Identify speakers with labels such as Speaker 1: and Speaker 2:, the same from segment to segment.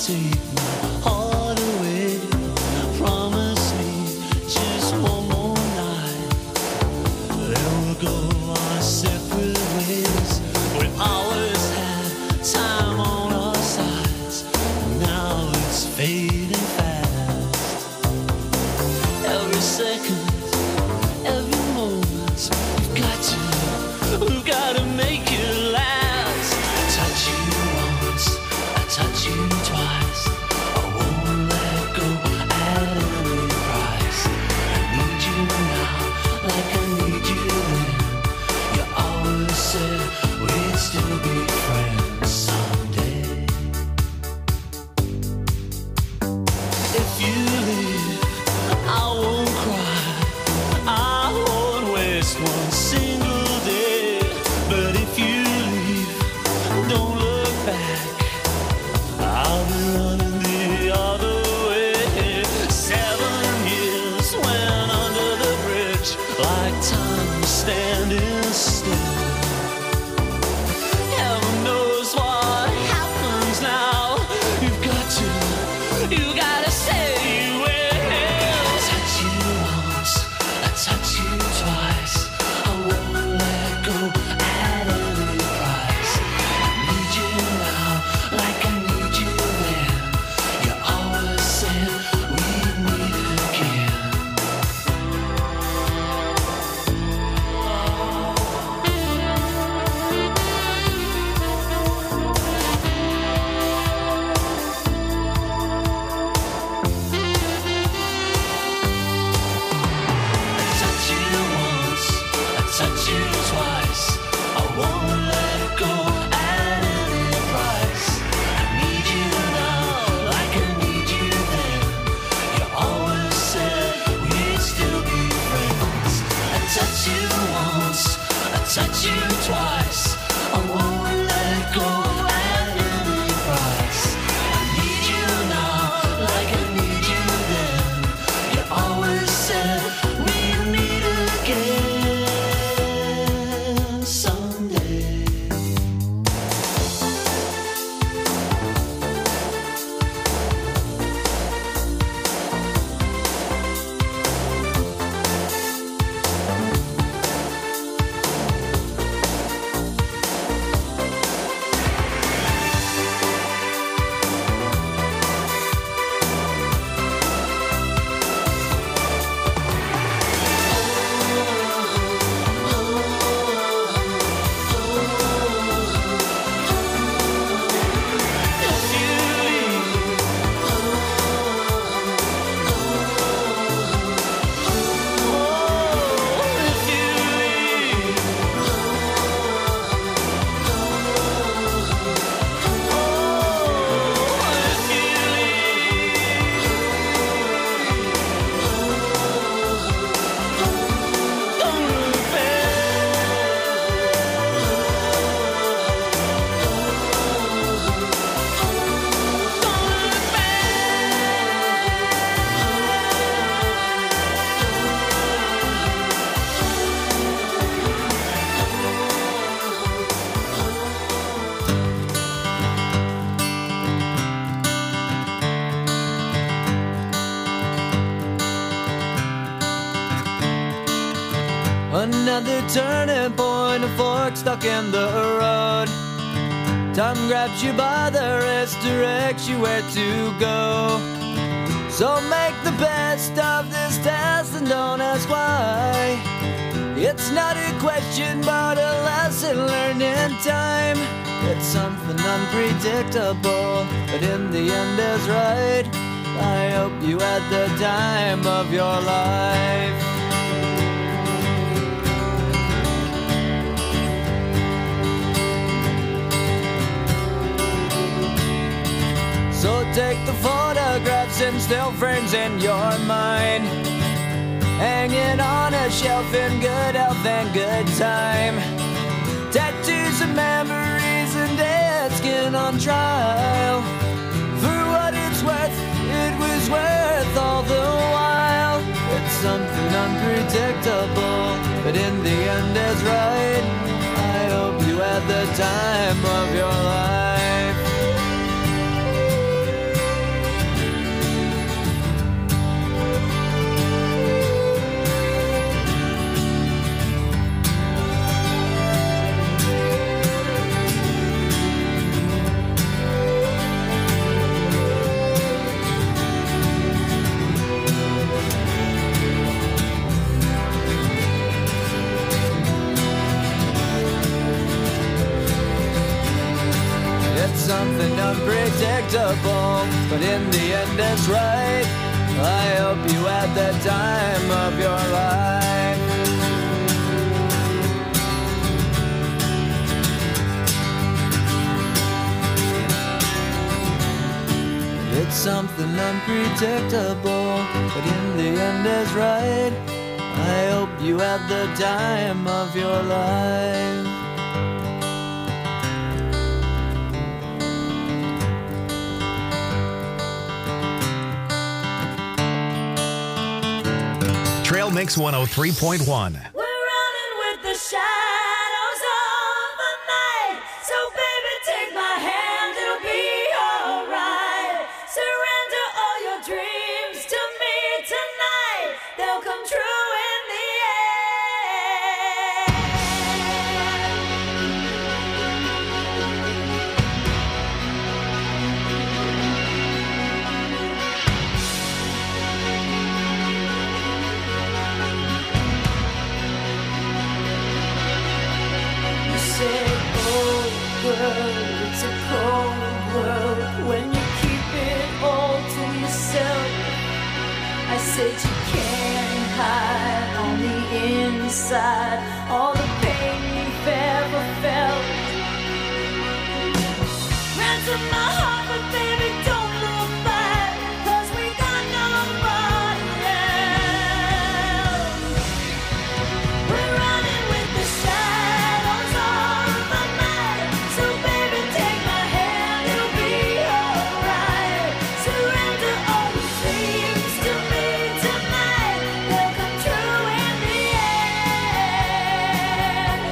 Speaker 1: take my heart away. Promise me just one more night, then we'll go our separate ways. We always had time on our sides, now it's fading fast. Every second, every moment, we've got to make it last. I touch you once, I touch you twice, I won't let go at any price. I need you now, like I need you then. You always said we'd still be friends someday. If you leave, I won't cry, I won't waste one single day. But if you leave, don't look back, I'll be running the other way. 7 years went under the bridge, like time standing still. Heaven knows what happens now. You gotta say you will. I touch you once, I touch you twice, I won't let go at any price. I need you now, like I need you then. You always said we'd meet again. I touch you once, I touch you twice, I won't let go at any price. I need you now, like I need you then. You always said we'd still be friends. I touch you once, I touch you twice, I won't let go at any price. I need you now, like I need you then. You always said we'd meet again someday.
Speaker 2: Another turning point, a fork stuck in the road. Time grabs you by the wrist, directs you where to go. So make the best of this test and don't ask why. It's not a question but a lesson learned in time. It's something unpredictable, but in the end is right. I hope you had the time of your life. So take the photographs and still frames in your mind, hanging on a shelf in good health and good time. Tattoos and memories and dead skin on trial. For what it's worth, it was worth all the while. It's something unpredictable, but in the end is right. I hope you had the time of your life. unpredictable, but in the end it's right. I hope you had the time of your life. It's something unpredictable, but in the end is right. I hope you had the time of your life.
Speaker 3: Trail Mix 103.1.
Speaker 1: We're running with the shadows of the night. So baby, take my hand, it'll be alright. Surrender all your dreams to me tonight. They'll come true in the it's a cold world when you keep it all to yourself. I said you can't hide on the inside all the pain you've ever felt. Ransom my heart, but baby, don't look back, 'cause we got nobody else. We're running with the shadows of the night. So baby, take my hand, it'll be alright. Surrender all your dreams to me tonight. They'll come true in the end.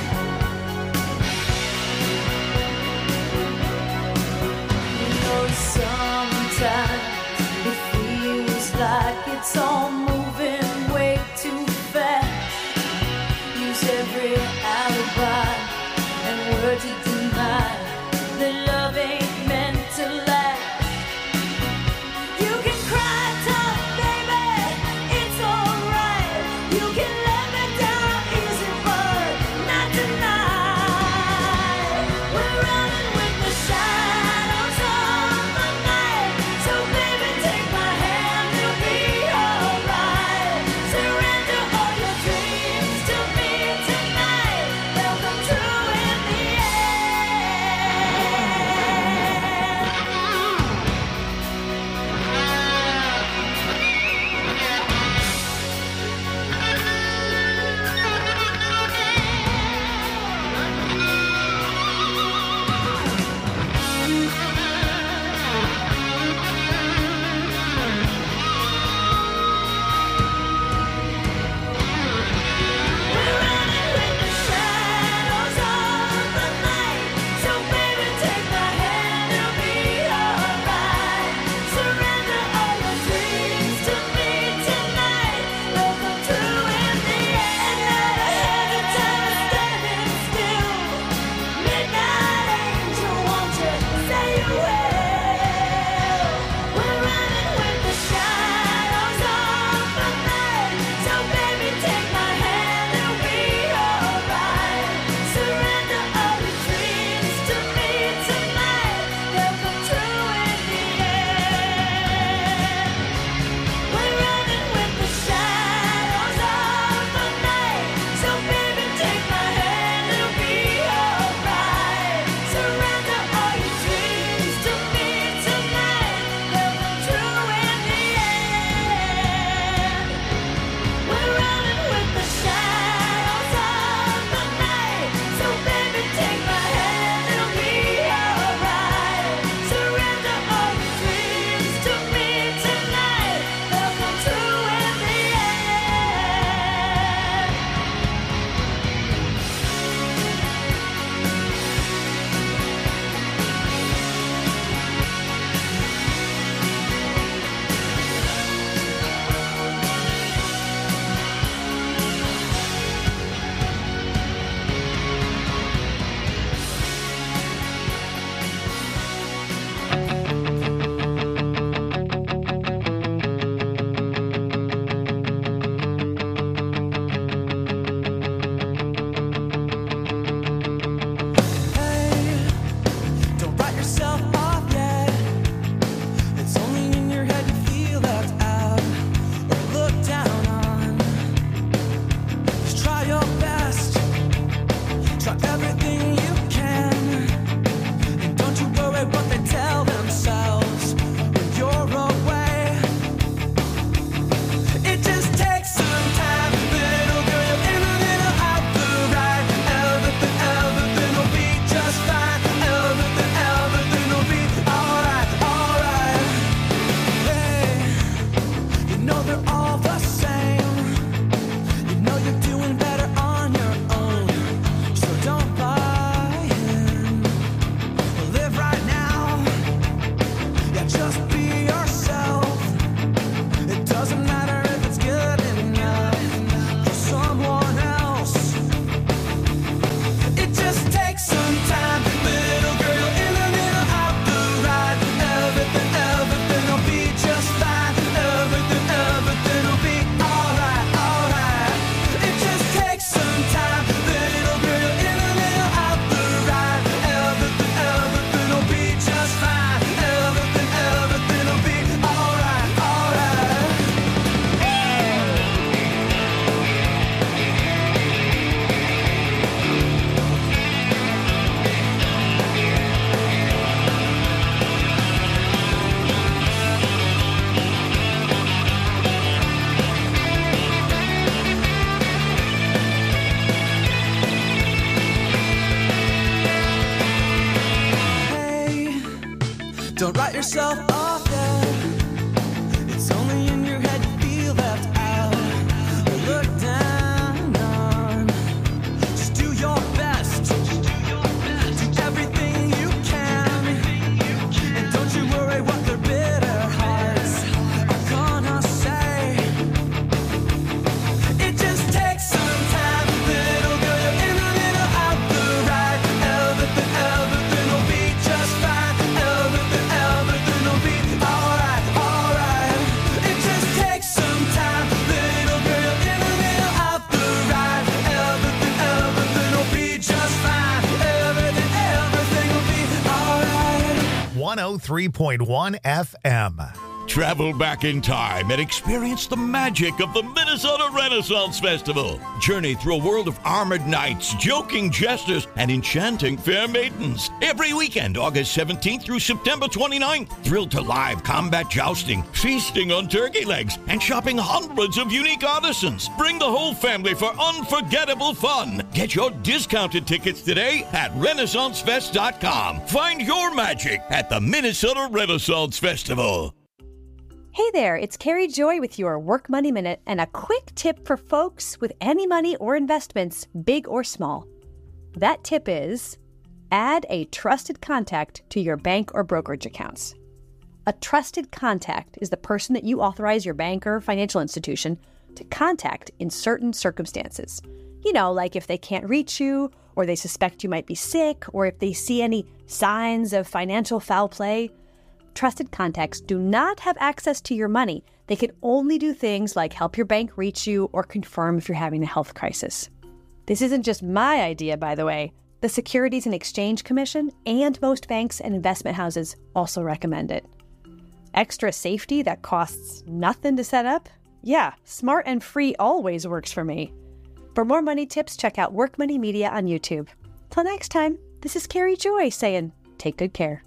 Speaker 1: You know, sometimes it feels like it's all moving way too fast. Use every alibi and word to deny that love ain't meant to last. You can cry tough, baby, it's alright. You can let me down easy, but not tonight. We're running with the shadows of the night. So baby, take my hand, it'll be alright.
Speaker 2: Don't write yourself off yet. It's only in your head you feel left out or looked down on. Just do your best. Do everything you can. And don't you worry what their bitter hearts are gonna say. It just takes some time, little girl. You're in the middle of the ride. Everything will be just fine. Everything will be alright, alright. It just takes some time, little girl. You're in the middle of the ride. Everything will be just fine. Everything will be alright.
Speaker 3: 103.1 FM.
Speaker 4: Travel back in time and experience the magic of the Minnesota Renaissance Festival. Journey through a world of armored knights, joking jesters, and enchanting fair maidens. Every weekend, August 17th through September 29th. Thrilled to live combat jousting, feasting on turkey legs, and shopping hundreds of unique artisans. Bring the whole family for unforgettable fun. Get your discounted tickets today at RenaissanceFest.com. Find your magic at the Minnesota Renaissance Festival.
Speaker 5: Hey there, it's Carrie Joy with your Work Money Minute and a quick tip for folks with any money or investments, big or small. That tip is add a trusted contact to your bank or brokerage accounts. A trusted contact is the person that you authorize your bank or financial institution to contact in certain circumstances. You know, like if they can't reach you, or they suspect you might be sick, or if they see any signs of financial foul play. Trusted contacts do not have access to your money. They can only do things like help your bank reach you or confirm if you're having a health crisis. This isn't just my idea, by the way. The Securities and Exchange Commission and most banks and investment houses also recommend it. Extra safety that costs nothing to set up? Yeah, smart and free always works for me. For more money tips, check out Work Money Media on YouTube. Till next time, this is Carrie Joy saying, take good care.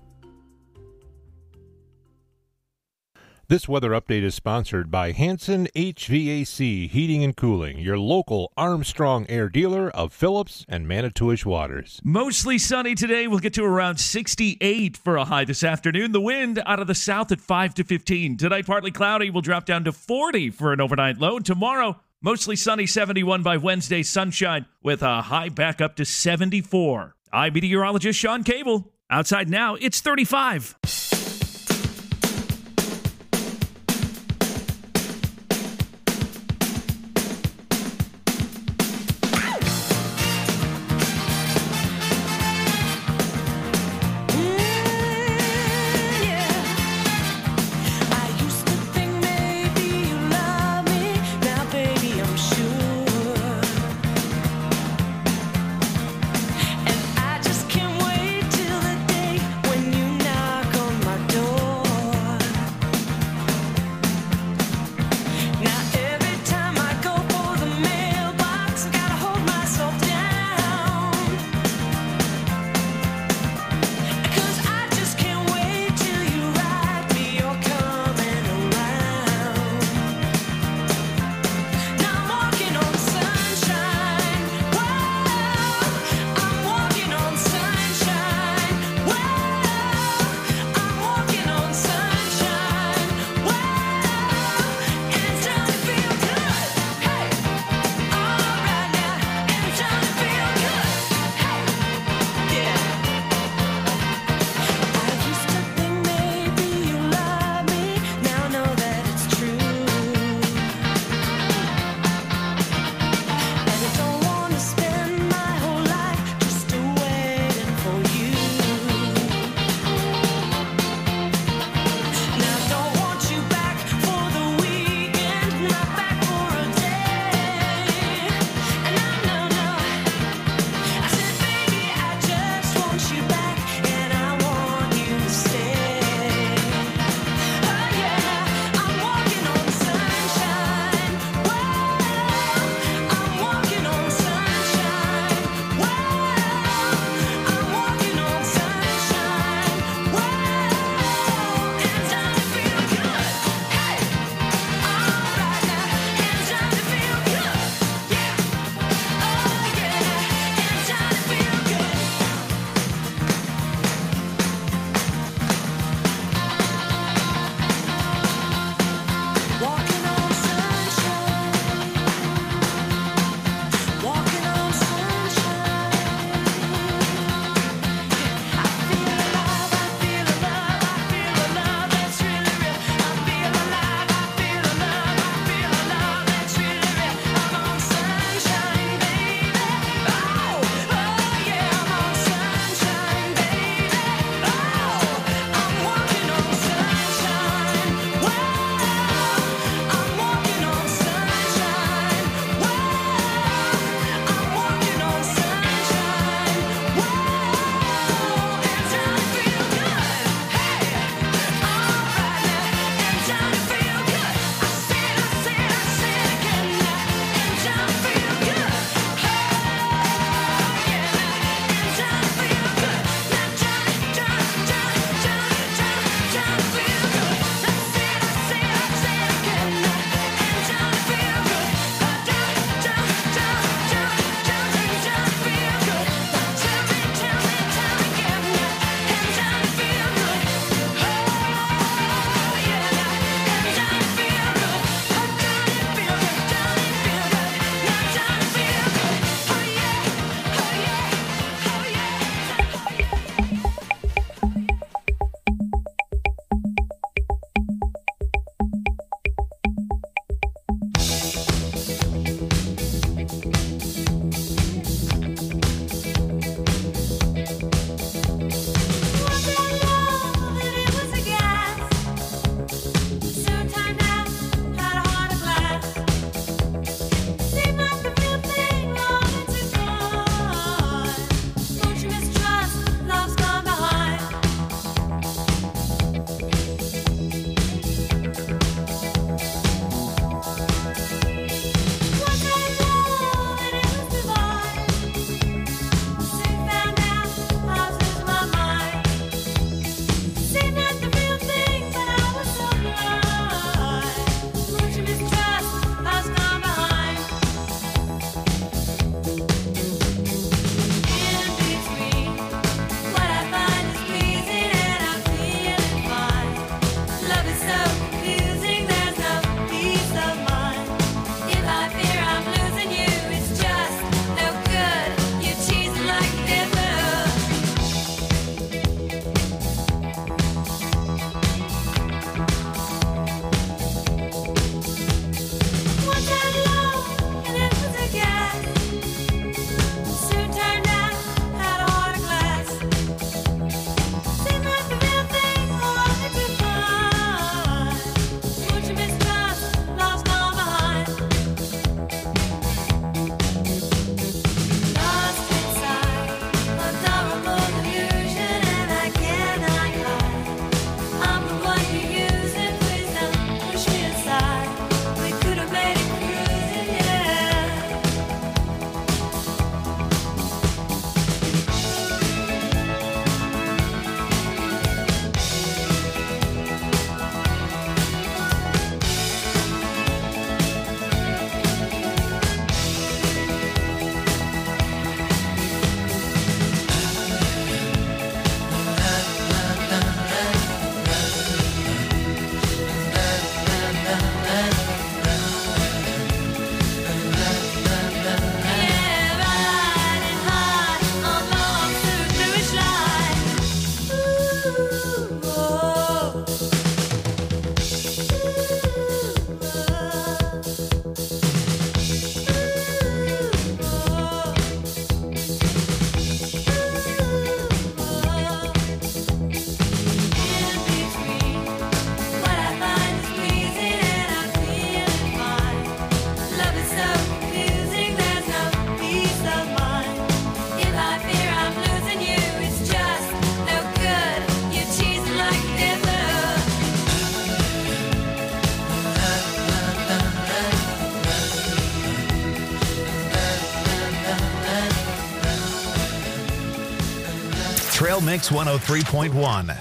Speaker 6: This weather update is sponsored by Hanson HVAC Heating and Cooling, your local Armstrong Air dealer of Phillips and Manitowish waters.
Speaker 7: Mostly sunny today. We'll get to around 68 for a high this afternoon. The wind out of the south at 5 to 15. Tonight, partly cloudy. We'll drop down to 40 for an overnight low. Tomorrow, mostly sunny, 71 by Wednesday, sunshine with a high back up to 74. I'm meteorologist Sean Cable. Outside now, it's 35.
Speaker 1: And I just can't wait till the day when you knock on my
Speaker 3: Trail Mix 103.1.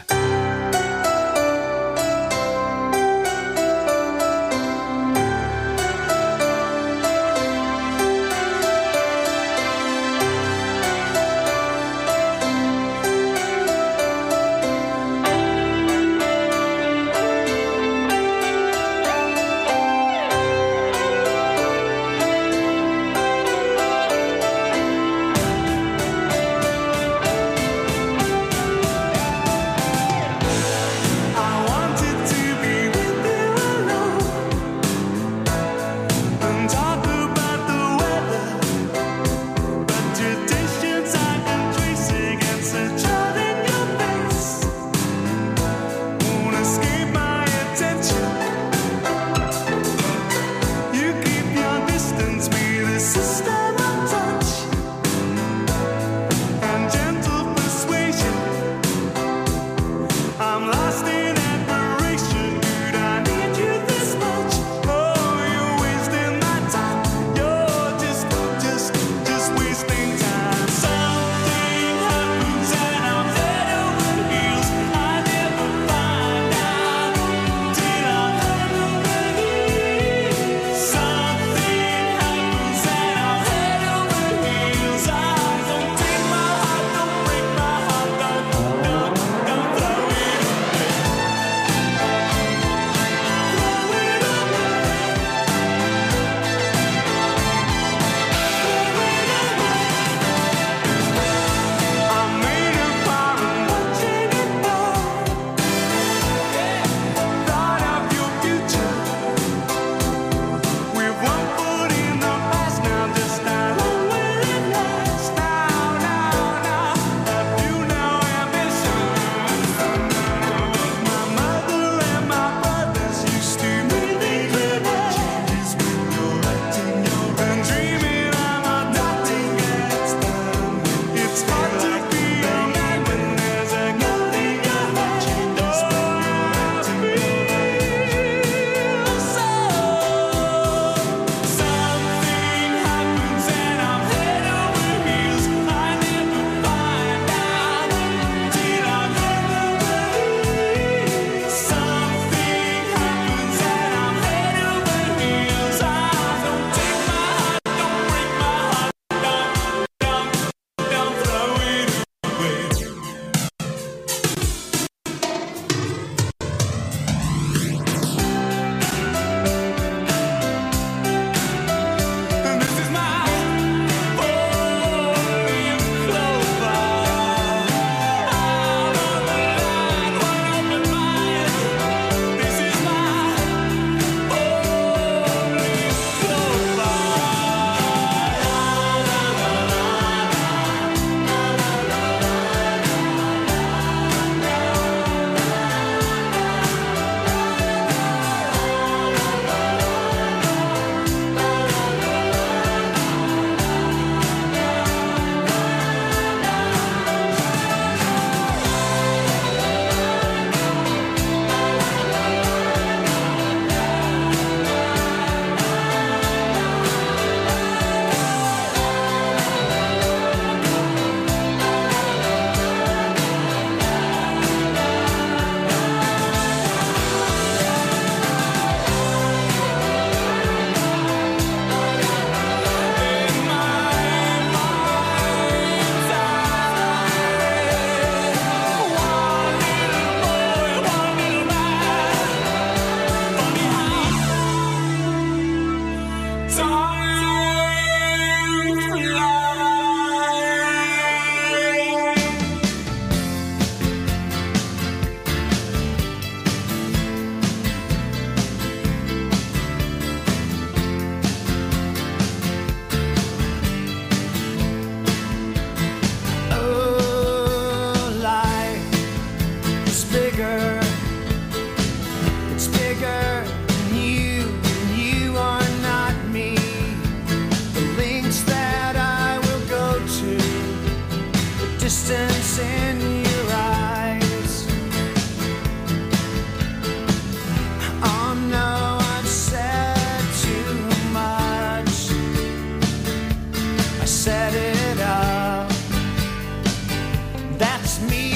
Speaker 2: That's me.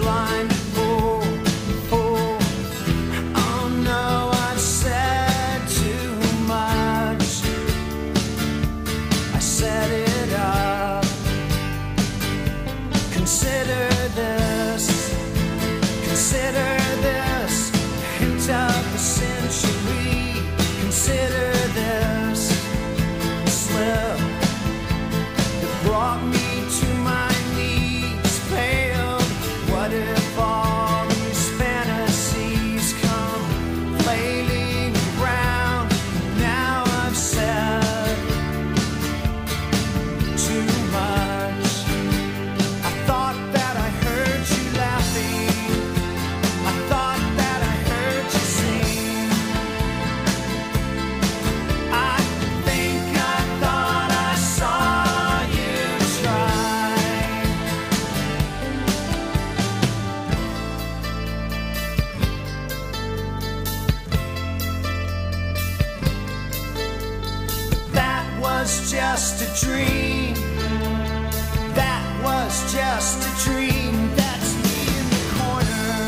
Speaker 2: blind fool, fool. Oh no, I've said too much. I set it up. Consider this, consider this, hint of the century. Consider this slip that brought me to my knees, failed. What if all these fantasies come flailing around? Now I've said too much. I thought that I heard you laughing. I thought that I heard you sing. I think I thought I saw you try. That was just a dream. That was just a dream. That's me in the corner.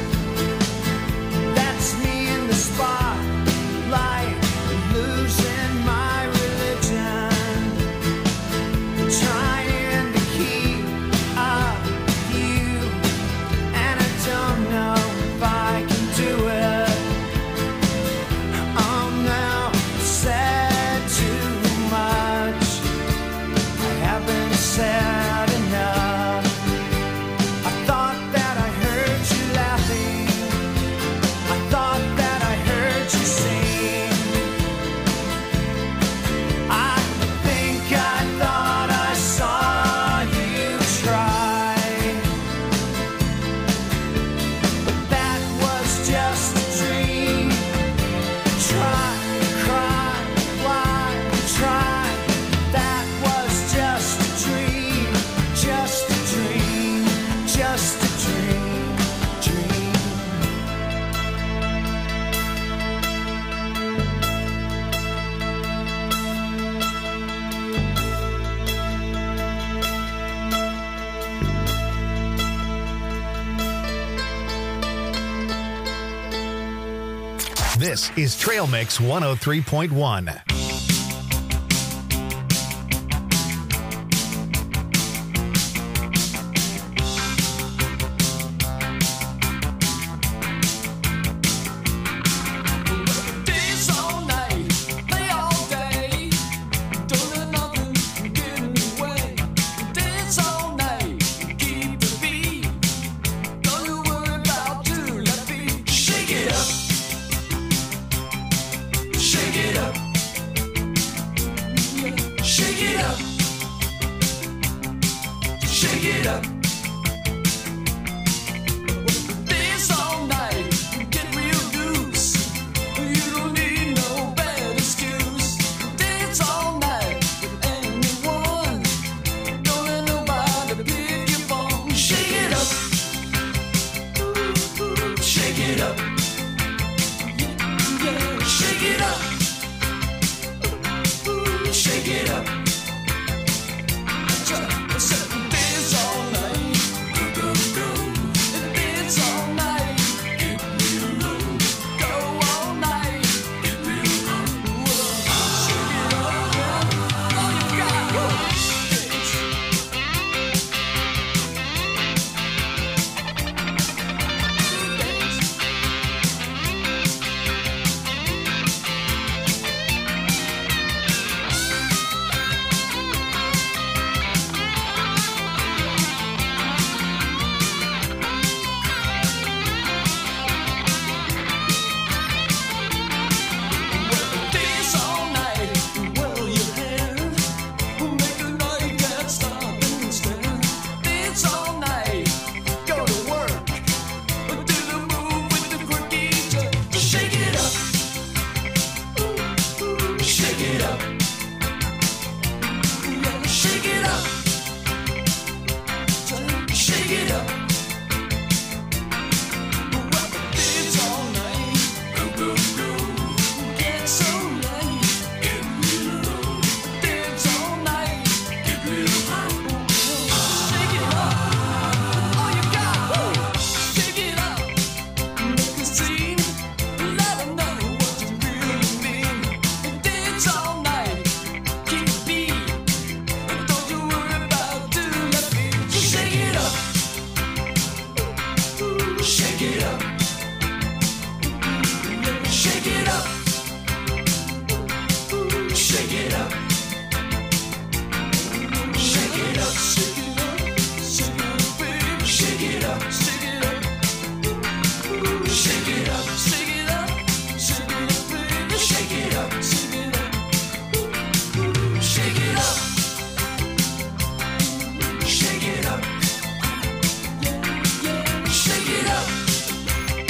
Speaker 2: That's me in the spotlight, losing my religion, trying to keep up with you, and I don't know if I can do it. Oh no, I've said too much. I haven't said enough. I thought that I heard you laughing. I thought that I heard you sing. I think I thought I saw you try. But that was just a dream. Try, cry, fly, try. That was just a dream. Just a dream. Just a dream. Dream.
Speaker 3: This is Trail Mix 103.1.
Speaker 1: Days all night, play all day. Don't let nothing get in the way. Dance all night, keep the beat. Don't you worry about too let beat. Shake it up, shake it up, shake it up, shake it up. Dance all night, get real loose. You don't need no bad excuse. Dance all night with anyone. Don't let nobody pick your bone. Shake it up, shake it up, yeah, shake it up, shake it up. Dance all night, go, go, dance all night, get real low, go all night, get real low. Shake it up, yeah, all you got. Dance. Shake it up. Shake it up. Shake it up. Shake it up. Shake it up. Shake it up. Shake it up. Shake it up. Shake it up. Shake it up.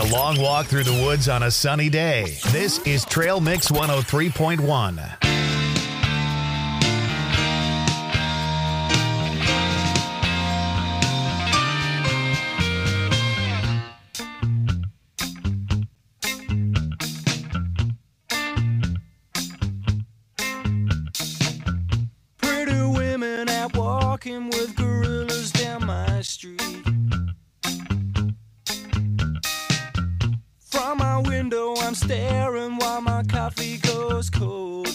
Speaker 3: long walk through the woods on a sunny day. This is Trail Mix 103.1.
Speaker 2: Pretty women out walking with gorillas down my street. From my window I'm staring while my coffee goes cold.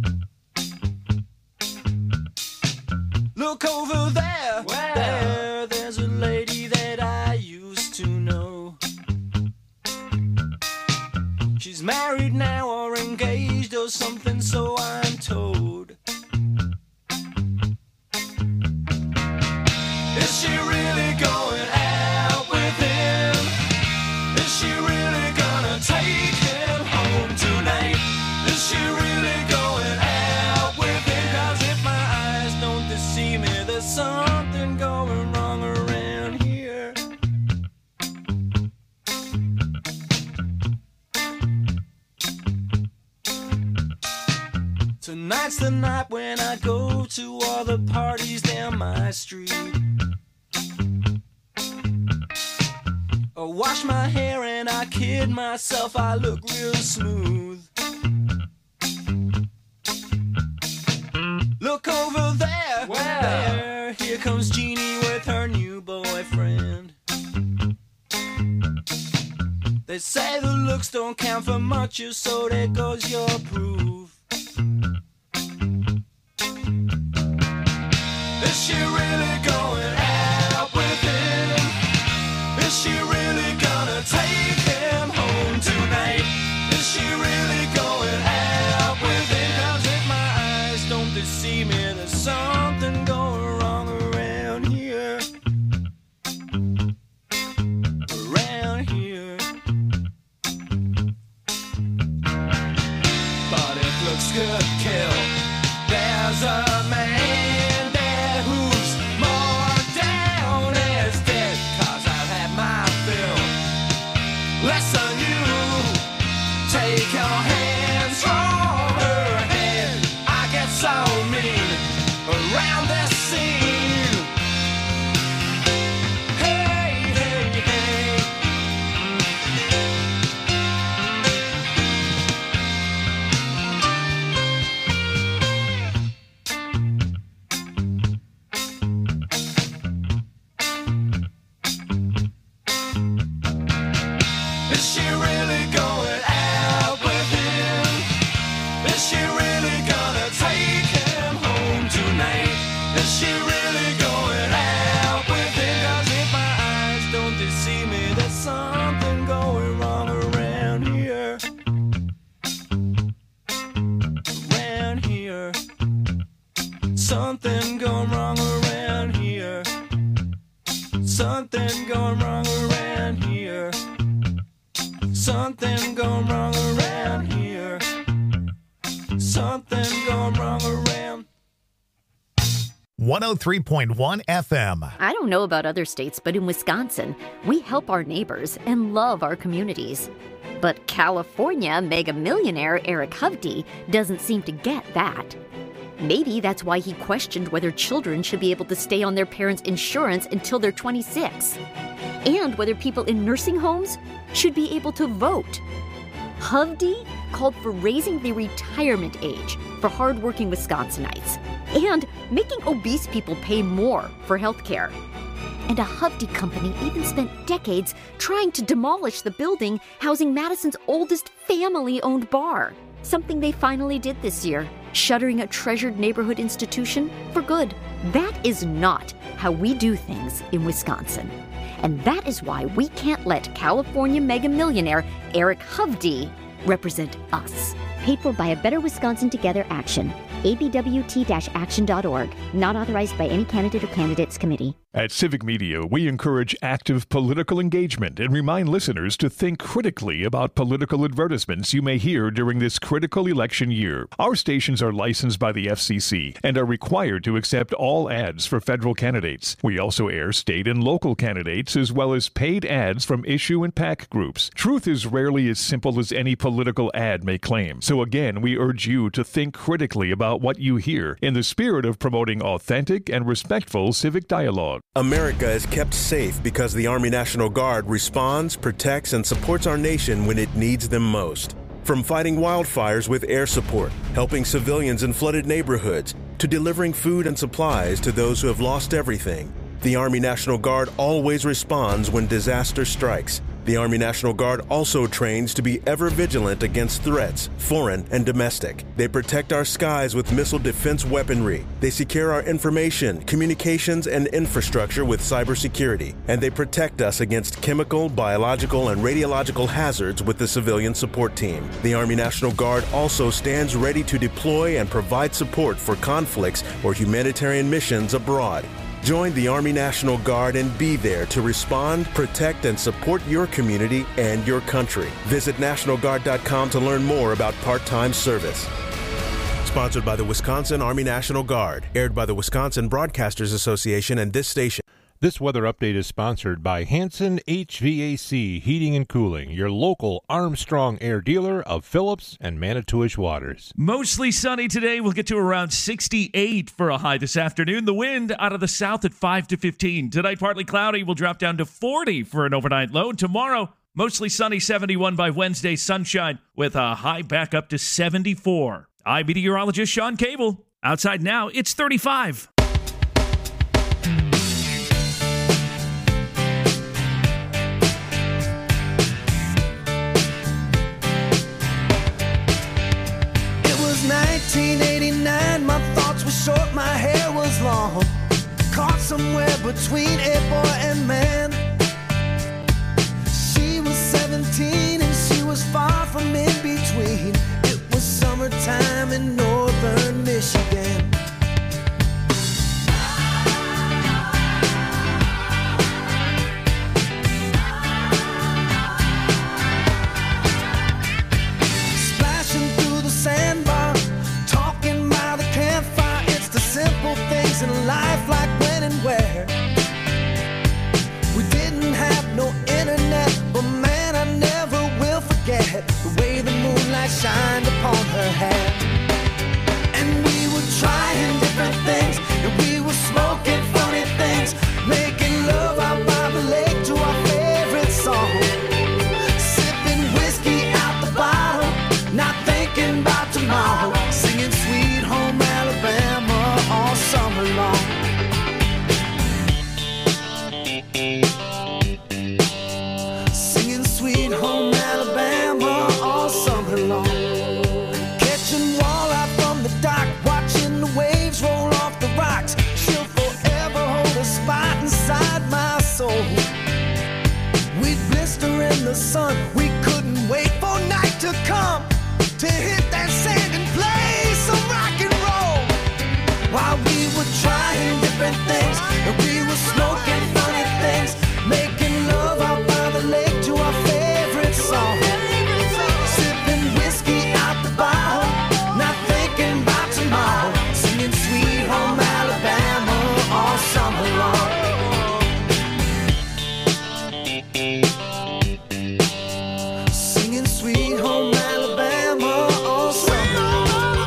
Speaker 2: Look over there, there's a lady that I used to know. She's married now or engaged or something, so I'm told. Is she really going out with him? Is she really gonna take him home tonight? Is she really going out with him? 'Cause if my eyes don't deceive me, there's something going wrong around here. Tonight's the night when I go to all the parties down my street. I wash my hair and I kid myself, I look real smooth. Look over there, there, here comes Jeannie with her new boyfriend. They say the looks don't count for much, so there goes your proof. Is she really going out with him? Is she really gonna take him home tonight? Is she really going out with him? 'Cause if my eyes don't deceive me, there's something going wrong around here. Around here. But it looks good, kill. There's a man there who's more down as dead. 'Cause I've had my fill. Listen, you take your hands from her head. I get so mean around this scene. Hey, hey, hey. Is she really going out with him? Is she really gonna take him home tonight? Is she really going out with him? 'Cause if my eyes don't deceive me, there's something going wrong around here. Around here. Something going wrong around here. Something going wrong around here. Something going wrong around here. Something going wrong around.
Speaker 3: 103.1 FM.
Speaker 8: I don't know about other states, but in Wisconsin, we help our neighbors and love our communities. But California mega millionaire Eric Hovde doesn't seem to get that. Maybe that's why he questioned whether children should be able to stay on their parents' insurance until they're 26, and whether people in nursing homes should be able to vote. Hovde called for raising the retirement age for hardworking Wisconsinites and making obese people pay more for health care. And a Hovde company even spent decades trying to demolish the building housing Madison's oldest family-owned bar, something they finally did this year, shuttering a treasured neighborhood institution for good. That is not how we do things in Wisconsin. And that is why we can't let California mega millionaire Eric Hovde represent us.
Speaker 9: Paid for by a Better Wisconsin Together Action. abwt-action.org. Not authorized by any candidate or candidates committee.
Speaker 10: At Civic Media, we encourage active political engagement and remind listeners to think critically about political advertisements you may hear during this critical election year. Our stations are licensed by the FCC and are required to accept all ads for federal candidates. We also air state and local candidates as well as paid ads from issue and PAC groups. Truth is rarely as simple as any political ad may claim. So again, we urge you to think critically about what you hear in the spirit of promoting authentic and respectful civic dialogue.
Speaker 11: America is kept safe because the Army National Guard responds, protects, and supports our nation when it needs them most. From fighting wildfires with air support, helping civilians in flooded neighborhoods, to delivering food and supplies to those who have lost everything, the Army National Guard always responds when disaster strikes. The Army National Guard also trains to be ever vigilant against threats, foreign and domestic. They protect our skies with missile defense weaponry. They secure our information, communications, and infrastructure with cybersecurity. And they protect us against chemical, biological, and radiological hazards with the civilian support team. The Army National Guard also stands ready to deploy and provide support for conflicts or humanitarian missions abroad. Join the Army National Guard and be there to respond, protect, and support your community and your country. Visit NationalGuard.com to learn more about part-time service. Sponsored by the Wisconsin Army National Guard. Aired by the Wisconsin Broadcasters Association and this station.
Speaker 6: This weather update is sponsored by Hanson HVAC Heating and Cooling, your local Armstrong Air dealer of Phillips and Manitowish Waters.
Speaker 7: Mostly sunny today. We'll get to around 68 for a high this afternoon. The wind out of the south at 5 to 15. Tonight, partly cloudy. We'll drop down to 40 for an overnight low. Tomorrow, mostly sunny, 71 by Wednesday, sunshine with a high back up to 74. I'm meteorologist Sean Cable. Outside now, it's 35.
Speaker 2: It was 1989, my thoughts were short, my hair was long. Caught somewhere between a boy and man. She was 17 and she was far from in between. It was summertime in northern Michigan. Splashing through the sandbar, talking by the campfire. It's the simple things in life, like when and where. We didn't have no internet, but man, I never will forget the way the moonlight shined upon her hair. And we were trying different things, and we were smoking funny things, making love out by the lake to our favorite song. Sipping whiskey out the bottle, not thinking about tomorrow, singing Sweet Home Alabama all summer long. Singing Sweet Home Alabama all summer long. Catching walleye from the dock, watching the waves roll off the rocks. She'll forever hold a spot inside my soul. We'd blister in the sun, we couldn't wait for night to come to hit that sand and play some rock and roll. While we were trying different things, and we were smoking funny things, making love out by the lake to our favorite song. Sipping whiskey out the bottle, not thinking about tomorrow, singing Sweet Home Alabama all summer long. Singing Sweet Home Alabama all summer long.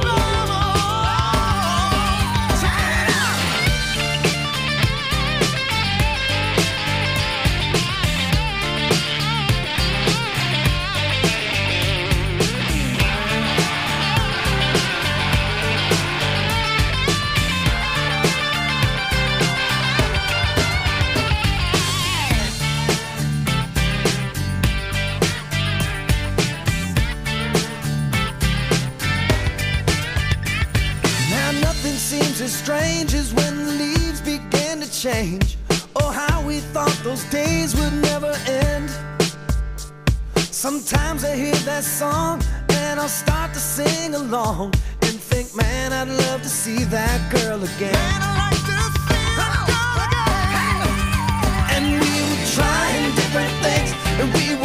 Speaker 2: Now nothing seems as strange as when the leaves begin to change. Oh, how we thought those days would never end. Sometimes I hear that song and I'll start to sing along and think, man, I'd love to see that girl again. Man, I'd like to see that girl again.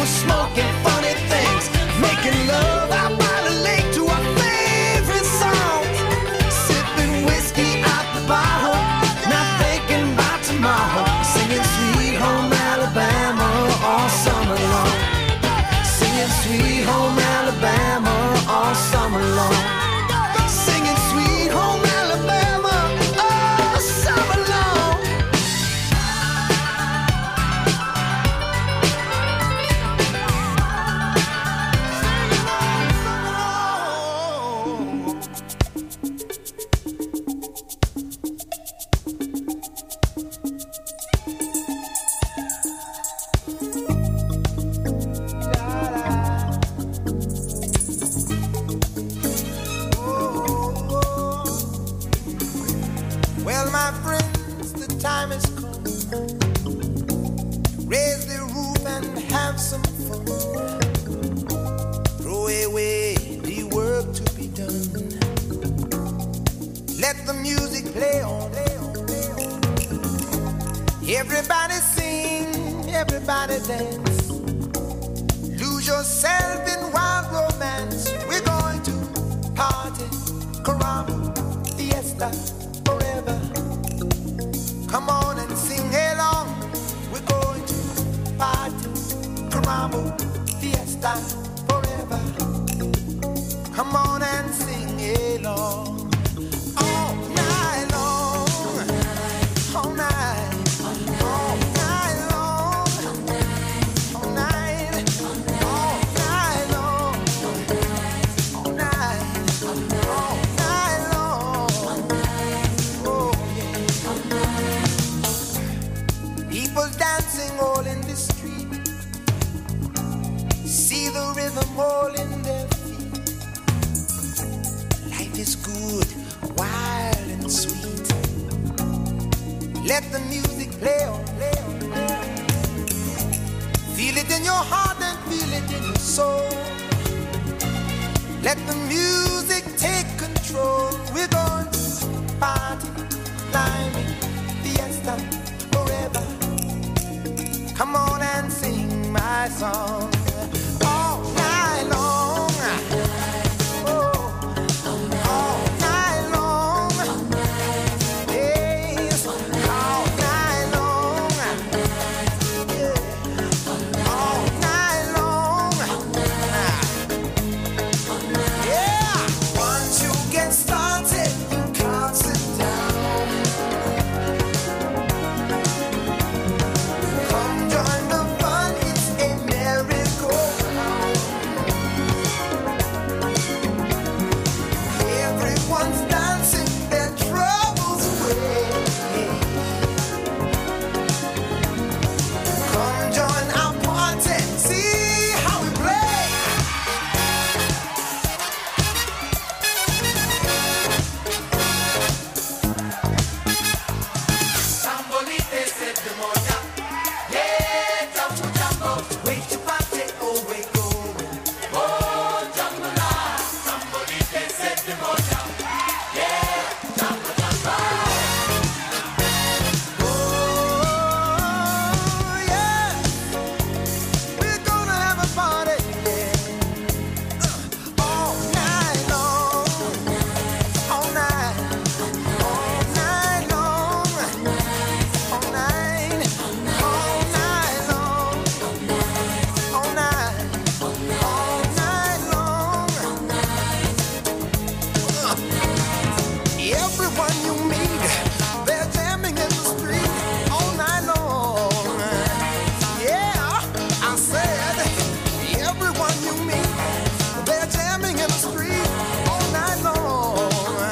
Speaker 1: we're smoking funny things, making love out by the lake to our favorite songs, sipping whiskey out the bottle, not thinking about tomorrow, singing Sweet Home Alabama all summer long, singing Sweet Home Alabama all summer long, singing Sweet Home Alabama all summer long. Well, my friends, the time has come. Raise the roof and have some fun. Throw away the work to be done. Let the music play on. Everybody sing, everybody dance. Lose yourself in wild romance. We're going to party, caramba, fiesta, forever. Come on and sing along. We're going to party, caramba, fiesta, forever. Come on and sing along. All night long. All night. All night long. All night. All night long. All night. All night long. Oh, yeah. People dancing all in the street. See the rhythm all in their feet. Life is good, wild and sweet. Let the music play on, play on, play on. Feel it in your heart and feel it in your soul. Let the music take control. We're going to party, climbing, fiesta, forever. Come on and sing my song. All night long. Oh, all night long. Yes, all night long. Yeah, all night long. Yeah, once you get started, you can't sit down. Come join the fun, it's a merry-go-round. Everyone's dancing their troubles away. Come join our party, see how we play. Sambolite said the moya. Yeah, jambo jambo. Wait to party, oh wait going. Oh, jambo la. Sambolite said the moya. Yeah, jambo jambo. Oh, yeah. We're gonna have a party, yeah. All night long. All night. All night long. All night. All night long. All night. All night long. Everyone you meet, they're jamming in the street all night long. Yeah, I said, everyone you meet, they're jamming in the street all night long.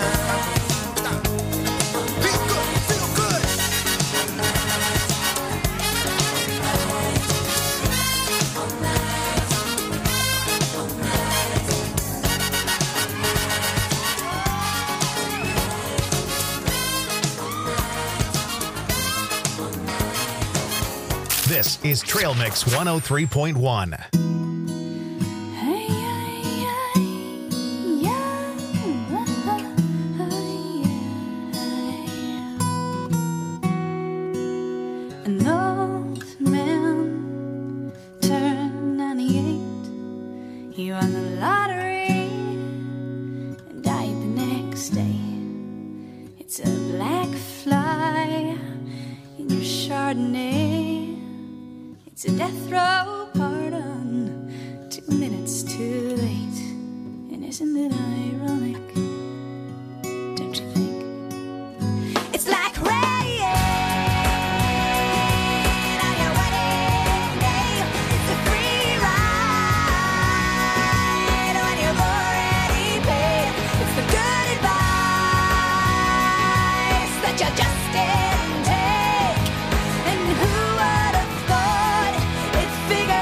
Speaker 1: Be good, feel good.
Speaker 3: This is Trail Mix 103.1.
Speaker 12: An old man turned pardon me. It's a death row pardon. 2 minutes too late. And isn't it ironic? Don't you think? It's like rain on your wedding day. It's a free ride when you've already paid. It's the good advice that you just didn't take. And who would have thought it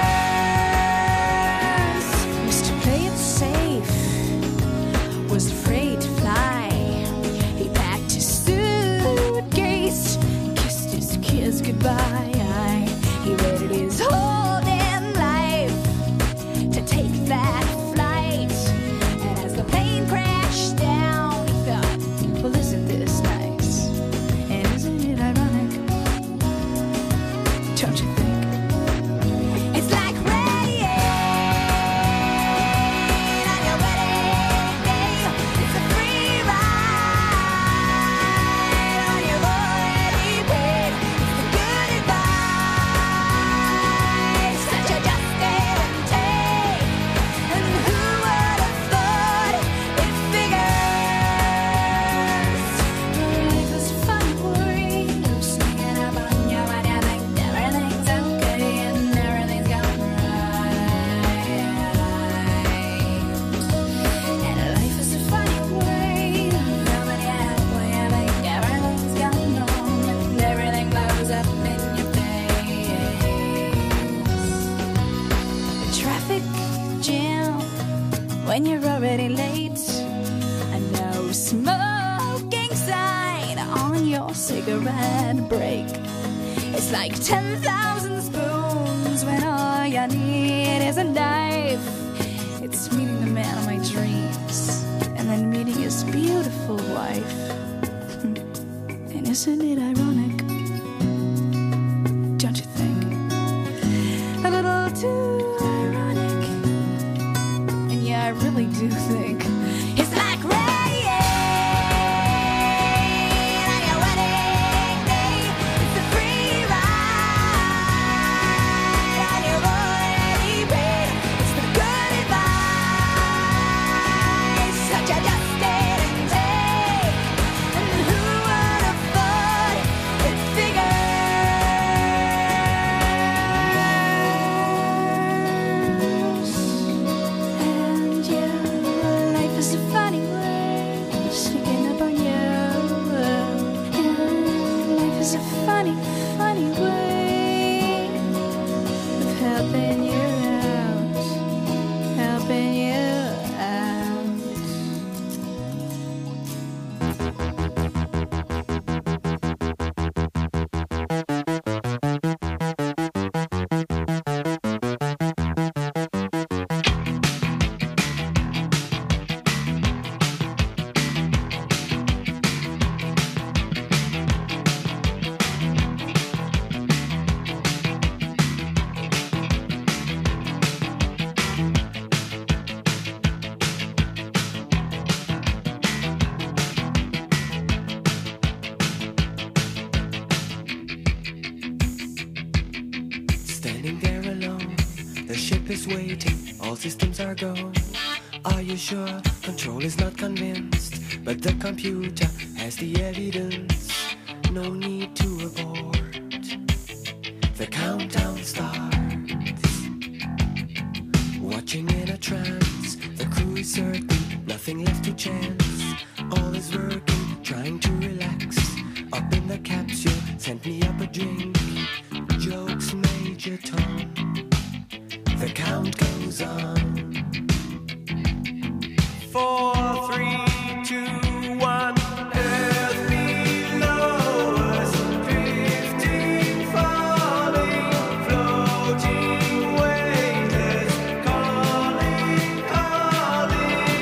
Speaker 12: figures? Mr. Play It Safe was afraid to fly. He packed his suitcase, kissed his kids goodbye. He waited his whole damn life to take that flight. And as the plane crashed down, he thought, well, isn't this nice? And isn't it ironic? Don't you think? It's like rain on your wedding day. It's a free ride when you've already paid. It's the good advice that you just didn't take. And who would have thought it figures? Life is fun for you, sneaking up on you when you think everything's okay and everything's gone right. And life is a funny way, coming out when you think everything's gone wrong and everything blows up in your face. A traffic jam when you're already late. A no smoking sign on your cigarette break. It's like 10,000 spoons when all you need is a knife. It's meeting the man of my dreams and then meeting his beautiful wife. And isn't it ironic? Don't you think? A little too ironic. And yeah, I really do think it's like rain on your wedding day. It's a free ride when you've already paid. It's the good advice that you just didn't take. And who would have thought it figures? And yeah, life is a funny way, sneaking up on you. And life is a funny, funny way of helping you out, helping you out.
Speaker 2: Standing there alone, the ship is waiting, all systems are go. Are you sure? Control is not convinced, but the computer has the evidence. No need to abort. The countdown starts. Watching in a trance, the crew is certain, nothing left to chance. All is working, trying to relax. Up in the capsule, sent me up a drink. Jokes, Major Tom. The count goes on. 4, 3, 2, 1. Earth below us, drifting, falling, floating, weightless, calling, calling.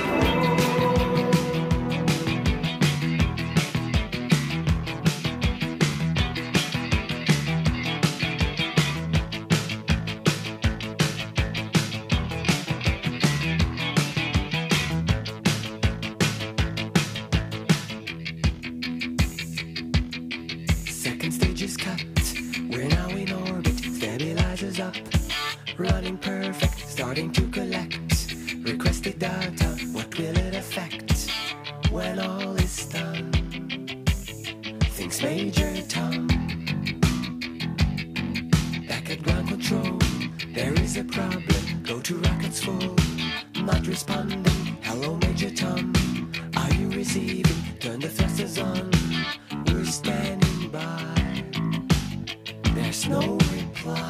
Speaker 2: goes up, running perfect, starting to collect requested data. What will it affect when all is done? Thinks Major Tom. Back at ground control, there is a problem. Go to rockets full, not responding. Hello, Major Tom. Are you receiving? Turn the thrusters on. We're standing by. There's no reply.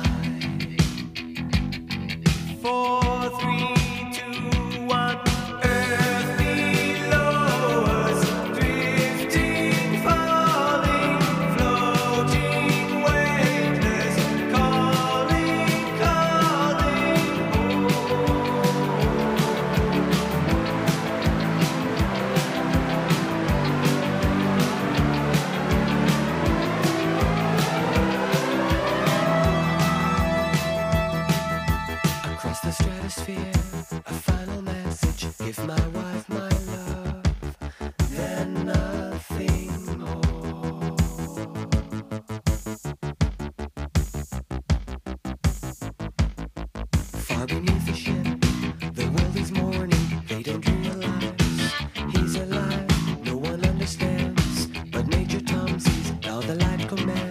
Speaker 2: 4, 3, 2, 1. Earth below us, drifting, falling, floating, weightless, calling, calling across the stratosphere, a final message. Give my wife my love, then nothing more. Far beneath the ship, the world is mourning. They don't realize he's alive. No one understands, but Major Tom sees all the light commands.